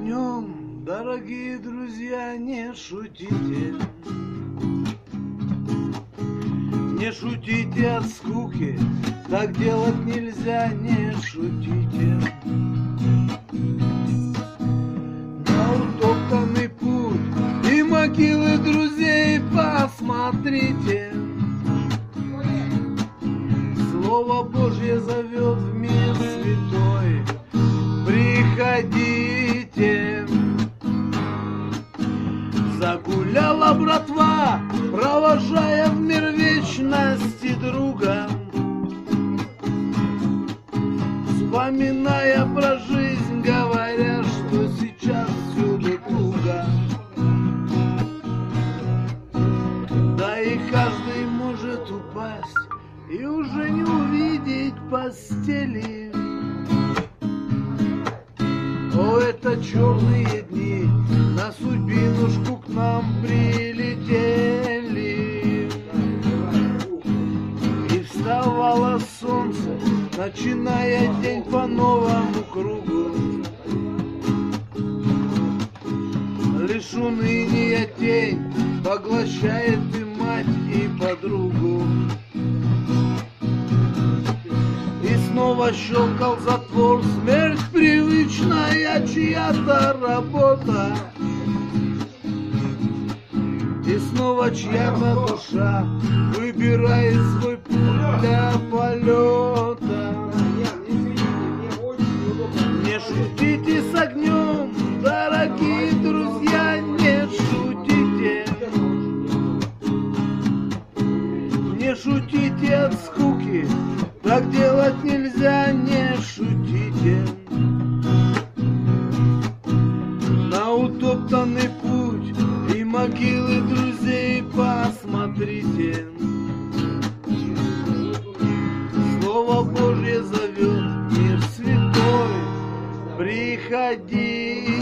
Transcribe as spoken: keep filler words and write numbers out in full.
огнем, дорогие друзья, не шутите. Не шутите от скуки, так делать нельзя, не шутите. На утоптанный путь и могилы друзей посмотрите. Слово Божье зовет в мир святой. Приходите. Загуляла братва, провожая в мир вечности друга, вспоминая про жизнь, говоря, что сейчас всюду туго. Да и каждый может упасть и уже не увидеть постели. О, это черные дни, на судьбинушку к нам прилетели. И вставало солнце, начиная день по новому кругу. Лишь уныния тень поглощает и мать, и подругу. И снова щелкал затвор, смерть привычная чья-то работа. И снова чья-то душа выбирает свой путь для полета. Не шутите с огнем, дорогие друзья, не шутите. Не шутите от скуки, так делать нельзя, не шутите. На утоптанный путь и могилы друзей посмотрите. Слово Божье зовет, мир святой, приходи.